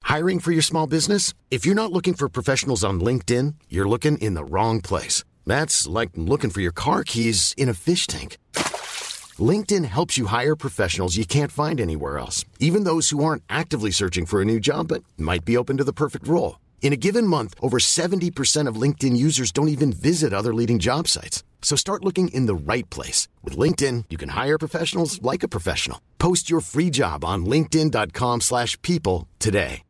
Hiring for your small business? If you're not looking for professionals on LinkedIn, you're looking in the wrong place. That's like looking for your car keys in a fish tank. LinkedIn helps you hire professionals you can't find anywhere else, even those who aren't actively searching for a new job but might be open to the perfect role. In a given month, over 70% of LinkedIn users don't even visit other leading job sites. So start looking in the right place. With LinkedIn, you can hire professionals like a professional. Post your free job on linkedin.com/people today.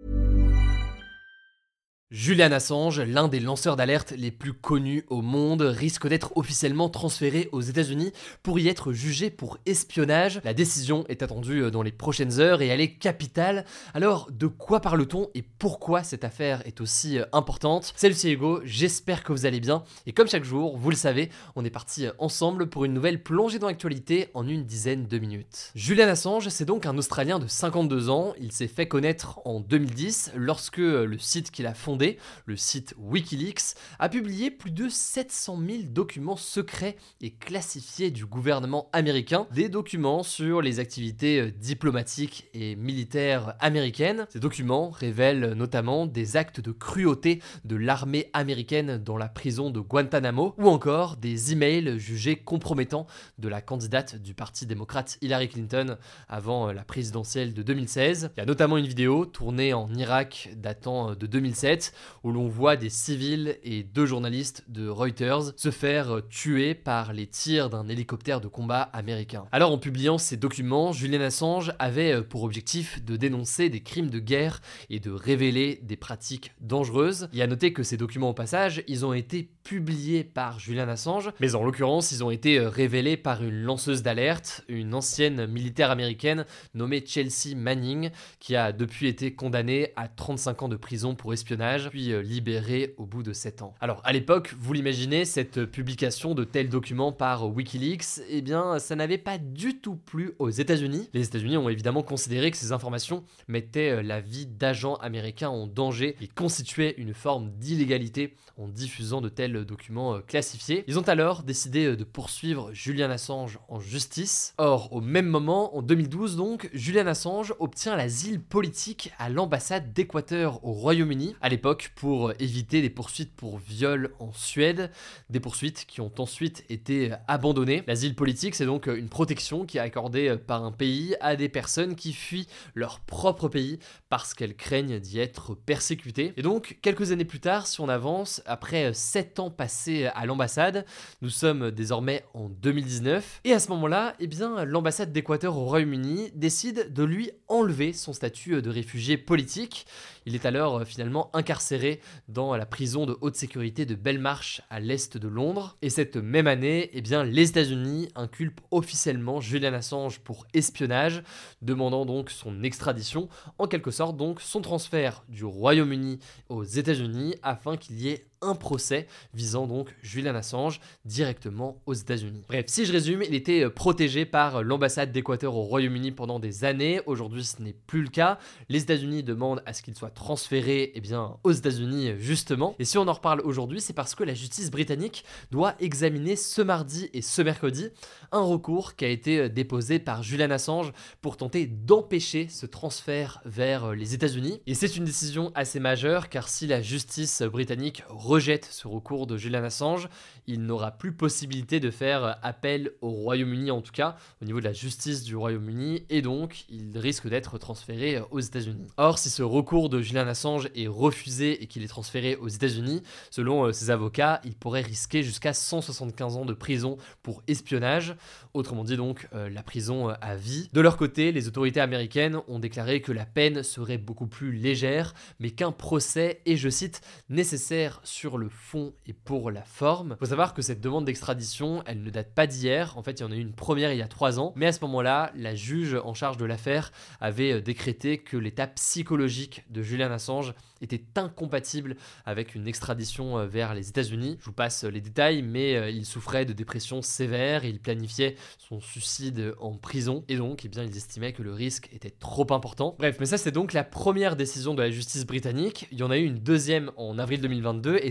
Julian Assange, l'un des lanceurs d'alerte les plus connus au monde, risque d'être officiellement transféré aux États-Unis pour y être jugé pour espionnage. La décision est attendue dans les prochaines heures et elle est capitale. Alors, de quoi parle-t-on et pourquoi cette affaire est aussi importante? Salut, c'est Hugo, j'espère que vous allez bien. Et comme chaque jour, vous le savez, on est parti ensemble pour une nouvelle plongée dans l'actualité en une dizaine de minutes. Julian Assange, c'est donc un Australien de 52 ans. Il s'est fait connaître en 2010 lorsque le site qu'il a fondé, le site Wikileaks, a publié plus de 700 000 documents secrets et classifiés du gouvernement américain, des documents sur les activités diplomatiques et militaires américaines. Ces documents révèlent notamment des actes de cruauté de l'armée américaine dans la prison de Guantanamo, ou encore des emails jugés compromettants de la candidate du Parti démocrate Hillary Clinton avant la présidentielle de 2016. Il y a notamment une vidéo tournée en Irak datant de 2007 où l'on voit des civils et 2 journalistes de Reuters se faire tuer par les tirs d'un hélicoptère de combat américain. Alors, en publiant ces documents, Julian Assange avait pour objectif de dénoncer des crimes de guerre et de révéler des pratiques dangereuses. Il y a noté que ces documents, au passage, ils ont été publiés par Julian Assange, mais en l'occurrence, ils ont été révélés par une lanceuse d'alerte, une ancienne militaire américaine nommée Chelsea Manning, qui a depuis été condamnée à 35 ans de prison pour espionnage, puis libérée au bout de 7 ans. Alors, à l'époque, vous l'imaginez, cette publication de tels documents par Wikileaks, eh bien, ça n'avait pas du tout plu aux États-Unis. Les États-Unis ont évidemment considéré que ces informations mettaient la vie d'agents américains en danger et constituaient une forme d'illégalité en diffusant de tels documents classifiés. Ils ont alors décidé de poursuivre Julian Assange en justice. Or, au même moment, en 2012 donc, Julian Assange obtient l'asile politique à l'ambassade d'Équateur au Royaume-Uni, à l'époque pour éviter des poursuites pour viol en Suède, des poursuites qui ont ensuite été abandonnées. L'asile politique, c'est donc une protection qui est accordée par un pays à des personnes qui fuient leur propre pays parce qu'elles craignent d'y être persécutées. Et donc, quelques années plus tard, si on avance, après 7 ans passés à l'ambassade, nous sommes désormais en 2019, et à ce moment-là, eh bien, l'ambassade d'Équateur au Royaume-Uni décide de lui enlever son statut de réfugié politique. Il est alors finalement incarcéré dans la prison de haute sécurité de Belmarsh à l'est de Londres. Et cette même année, eh bien, les États-Unis inculpent officiellement Julian Assange pour espionnage, demandant donc son extradition, en quelque sorte donc son transfert du Royaume-Uni aux États-Unis afin qu'il y ait un procès visant donc Julian Assange directement aux États-Unis. Bref, si je résume, il était protégé par l'ambassade d'Équateur au Royaume-Uni pendant des années. Aujourd'hui, ce n'est plus le cas. Les États-Unis demandent à ce qu'il soit transféré aux États-Unis justement. Et si on en reparle aujourd'hui, c'est parce que la justice britannique doit examiner ce mardi et ce mercredi un recours qui a été déposé par Julian Assange pour tenter d'empêcher ce transfert vers les États-Unis. Et c'est une décision assez majeure car si la justice britannique rejette ce recours de Julian Assange, il n'aura plus possibilité de faire appel au Royaume-Uni, en tout cas au niveau de la justice du Royaume-Uni, et donc il risque d'être transféré aux États-Unis. Or, si ce recours de Julian Assange est refusé et qu'il est transféré aux États-Unis, selon ses avocats, il pourrait risquer jusqu'à 175 ans de prison pour espionnage, autrement dit donc la prison à vie. De leur côté, les autorités américaines ont déclaré que la peine serait beaucoup plus légère, mais qu'un procès est, je cite, nécessaire sur le fond et pour la forme. Il faut savoir que cette demande d'extradition, elle ne date pas d'hier. En fait, il y en a eu une première il y a 3 ans. Mais à ce moment-là, la juge en charge de l'affaire avait décrété que l'état psychologique de Julian Assange était incompatible avec une extradition vers les États-Unis. Je vous passe les détails, mais il souffrait de dépression sévère et il planifiait son suicide en prison. Et donc, ils estimaient que le risque était trop important. Bref, mais ça, c'est donc la première décision de la justice britannique. Il y en a eu une deuxième en avril 2022 et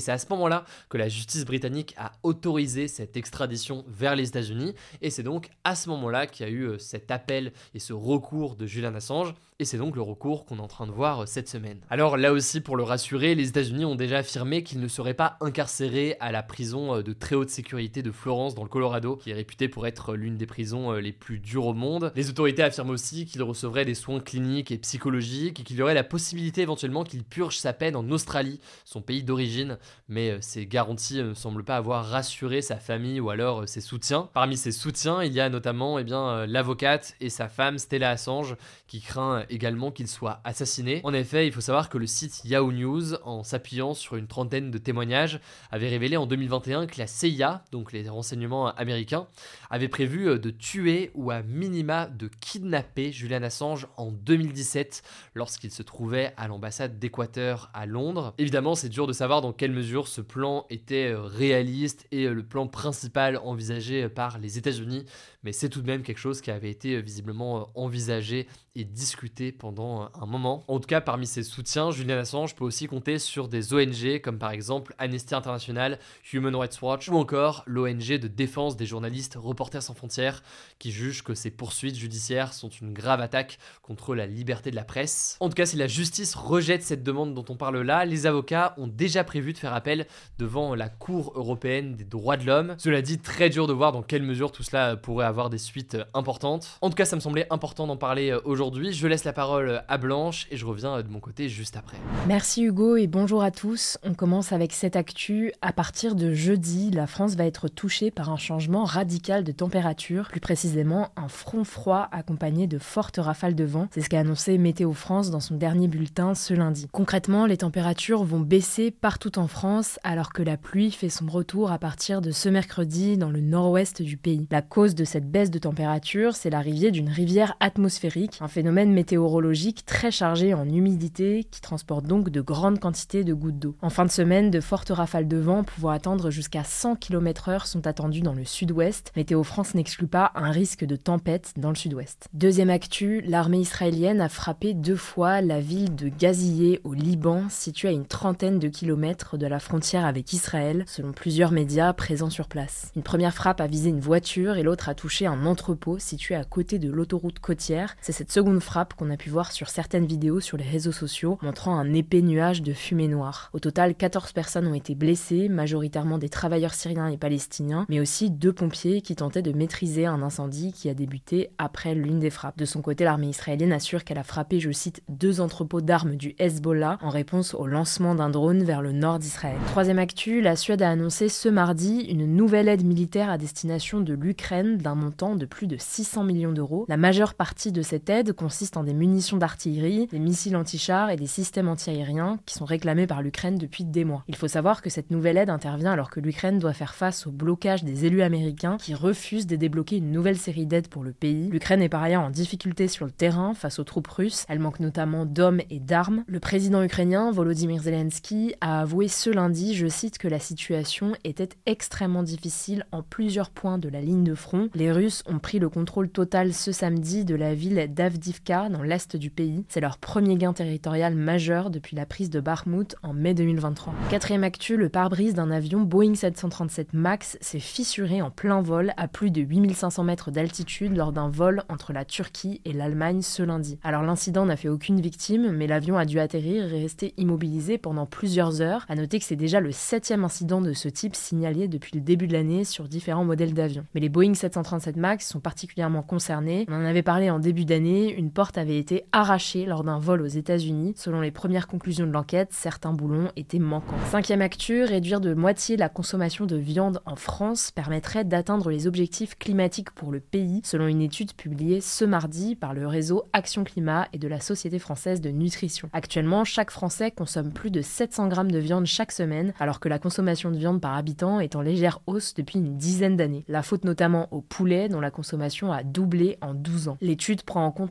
c'est à ce moment-là que la justice britannique a autorisé cette extradition vers les États-Unis, et c'est donc à ce moment-là qu'il y a eu cet appel et ce recours de Julian Assange, et c'est donc le recours qu'on est en train de voir cette semaine. Alors là aussi, pour le rassurer, les États-Unis ont déjà affirmé qu'ils ne seraient pas incarcérés à la prison de très haute sécurité de Florence dans le Colorado, qui est réputée pour être l'une des prisons les plus dures au monde. Les autorités affirment aussi qu'il recevrait des soins cliniques et psychologiques et qu'il y aurait la possibilité éventuellement qu'il purge sa peine en Australie, son pays d'origine, mais ces garanties ne semblent pas avoir rassuré sa famille ou alors ses soutiens. Parmi ses soutiens, il y a notamment l'avocate et sa femme Stella Assange qui craint également qu'il soit assassiné. En effet, il faut savoir que le site Yahoo News, en s'appuyant sur une trentaine de témoignages, avait révélé en 2021 que la CIA, donc les renseignements américains, avait prévu de tuer ou à minima de kidnapper Julian Assange en 2017 lorsqu'il se trouvait à l'ambassade d'Équateur à Londres. Évidemment, c'est dur de savoir dans quelle mesure ce plan était réaliste et le plan principal envisagé par les États-Unis, mais c'est tout de même quelque chose qui avait été visiblement envisagé et discuté pendant un moment. En tout cas, parmi ses soutiens, Julian Assange peut aussi compter sur des ONG comme par exemple Amnesty International, Human Rights Watch ou encore l'ONG de défense des journalistes Reporters sans frontières qui juge que ces poursuites judiciaires sont une grave attaque contre la liberté de la presse. En tout cas, si la justice rejette cette demande dont on parle là, les avocats ont déjà prévu de faire appel devant la Cour européenne des droits de l'homme. Cela dit, très dur de voir dans quelle mesure tout cela pourrait avoir des suites importantes. En tout cas, ça me semblait important d'en parler aujourd'hui. Je laisse la parole à Blanche et je reviens de mon côté juste après. Merci Hugo et bonjour à tous. On commence avec cette actu. À partir de jeudi, la France va être touchée par un changement radical de température, plus précisément un front froid accompagné de fortes rafales de vent. C'est ce qu'a annoncé Météo France dans son dernier bulletin ce lundi. Concrètement, les températures vont baisser partout en France alors que la pluie fait son retour à partir de ce mercredi dans le nord-ouest du pays. La cause de cette baisse de température, c'est l'arrivée d'une rivière atmosphérique, un phénomène météorologique très chargé en humidité qui transporte donc de grandes quantités de gouttes d'eau. En fin de semaine, de fortes rafales de vent pouvant atteindre jusqu'à 100 km/h sont attendues dans le sud-ouest. Météo France n'exclut pas un risque de tempête dans le sud-ouest. Deuxième actu, l'armée israélienne a frappé 2 fois la ville de Gaziyeh au Liban, située à une trentaine de kilomètres de la frontière avec Israël, selon plusieurs médias présents sur place. Une première frappe a visé une voiture et l'autre a touché un entrepôt situé à côté de l'autoroute côtière. C'est cette seconde frappe qu'on a pu voir sur certaines vidéos sur les réseaux sociaux, montrant un épais nuage de fumée noire. Au total, 14 personnes ont été blessées, majoritairement des travailleurs syriens et palestiniens, mais aussi 2 pompiers qui tentaient de maîtriser un incendie qui a débuté après l'une des frappes. De son côté, l'armée israélienne assure qu'elle a frappé, je cite, 2 entrepôts d'armes du Hezbollah en réponse au lancement d'un drone vers le nord d'Israël. Troisième actu, la Suède a annoncé ce mardi une nouvelle aide militaire à destination de l'Ukraine d'un montant de plus de 600 millions d'euros. La majeure partie de cette aide consiste en des munitions d'artillerie, des missiles anti-chars et des systèmes antiaériens qui sont réclamés par l'Ukraine depuis des mois. Il faut savoir que cette nouvelle aide intervient alors que l'Ukraine doit faire face au blocage des élus américains qui refusent de débloquer une nouvelle série d'aides pour le pays. L'Ukraine est par ailleurs en difficulté sur le terrain face aux troupes russes. Elle manque notamment d'hommes et d'armes. Le président ukrainien Volodymyr Zelensky a avoué ce lundi, je cite, que la situation était extrêmement difficile en plusieurs points de la ligne de front. Les Russes ont pris le contrôle total ce samedi de la ville d'Avdiivka dans l'est du pays. C'est leur premier gain territorial majeur depuis la prise de Bakhmout en mai 2023. Quatrième actu, le pare-brise d'un avion Boeing 737 MAX s'est fissuré en plein vol à plus de 8500 mètres d'altitude lors d'un vol entre la Turquie et l'Allemagne ce lundi. Alors l'incident n'a fait aucune victime, mais l'avion a dû atterrir et rester immobilisé pendant plusieurs heures. À noter que c'est déjà le 7e incident de ce type signalé depuis le début de l'année sur différents modèles d'avions. Mais les Boeing 737 MAX sont particulièrement concernés. On en avait parlé en début d'année, une porte avait été arrachée lors d'un vol aux États-Unis. Selon les premières conclusions de l'enquête, certains boulons étaient manquants. Cinquième actu, réduire de moitié la consommation de viande en France permettrait d'atteindre les objectifs climatiques pour le pays, selon une étude publiée ce mardi par le réseau Action Climat et de la Société française de nutrition. Actuellement, chaque Français consomme plus de 700 grammes de viande chaque semaine, alors que la consommation de viande par habitant est en légère hausse depuis une dizaine d'années. La faute notamment au poulet, dont la consommation a doublé en 12 ans. L'étude prend en compte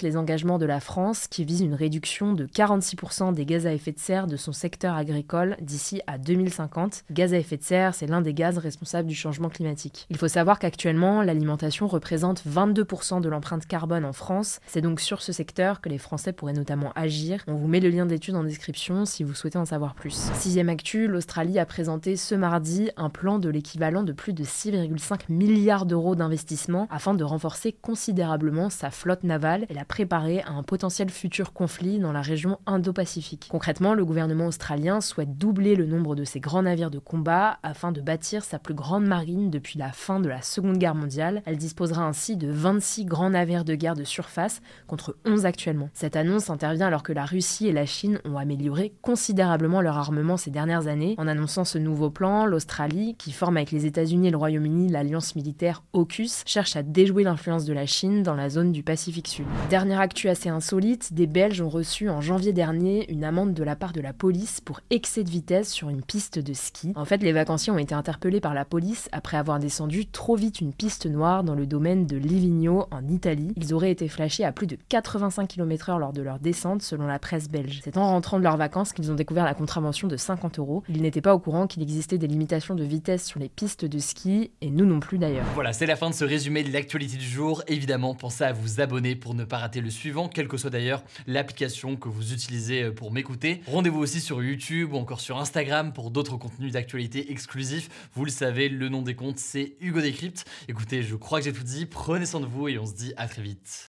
présente les engagements de la France qui visent une réduction de 46% des gaz à effet de serre de son secteur agricole d'ici à 2050. Gaz à effet de serre, c'est l'un des gaz responsables du changement climatique. Il faut savoir qu'actuellement, l'alimentation représente 22% de l'empreinte carbone en France. C'est donc sur ce secteur que les Français pourraient notamment agir. On vous met le lien d'étude en description si vous souhaitez en savoir plus. Sixième actu, l'Australie a présenté ce mardi un plan de l'équivalent de plus de 6,5 milliards d'euros d'investissement afin de renforcer considérablement sa flotte navale et la préparer à un potentiel futur conflit dans la région Indo-Pacifique. Concrètement, le gouvernement australien souhaite doubler le nombre de ses grands navires de combat afin de bâtir sa plus grande marine depuis la fin de la Seconde Guerre mondiale. Elle disposera ainsi de 26 grands navires de guerre de surface contre 11 actuellement. Cette annonce intervient alors que la Russie et la Chine ont amélioré considérablement leur armement ces dernières années. En annonçant ce nouveau plan, l'Australie, qui forme avec les États-Unis et le Royaume-Uni l'alliance militaire AUKUS, cherche à déjouer l'influence de la Chine dans la zone du Pacifique Sud. Dernière actu assez insolite, des Belges ont reçu en janvier dernier une amende de la part de la police pour excès de vitesse sur une piste de ski. En fait, les vacanciers ont été interpellés par la police après avoir descendu trop vite une piste noire dans le domaine de Livigno en Italie. Ils auraient été flashés à plus de 85 km/h lors de leur descente selon la presse belge. C'est en rentrant de leurs vacances qu'ils ont découvert la contravention de 50 €. Ils n'étaient pas au courant qu'il existait des limitations de vitesse sur les pistes de ski, et nous non plus d'ailleurs. Voilà, c'est la fin de ce résumé de l'actualité du jour. Évidemment, pensez à vous abonner pour ne pas rater le suivant, quelle que soit d'ailleurs l'application que vous utilisez pour m'écouter. Rendez-vous aussi sur YouTube ou encore sur Instagram pour d'autres contenus d'actualité exclusifs. Vous le savez, le nom des comptes, c'est Hugo Décrypte. Écoutez, je crois que j'ai tout dit. Prenez soin de vous et on se dit à très vite.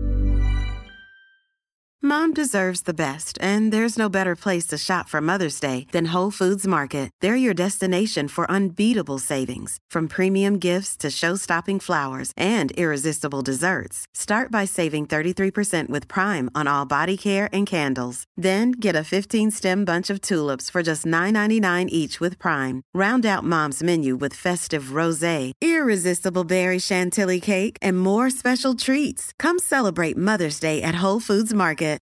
Mom deserves the best, and there's no better place to shop for Mother's Day than Whole Foods Market. They're your destination for unbeatable savings, from premium gifts to show-stopping flowers and irresistible desserts. Start by saving 33% with Prime on all body care and candles. Then get a 15-stem bunch of tulips for just $9.99 each with Prime. Round out Mom's menu with festive rosé, irresistible berry chantilly cake, and more special treats. Come celebrate Mother's Day at Whole Foods Market.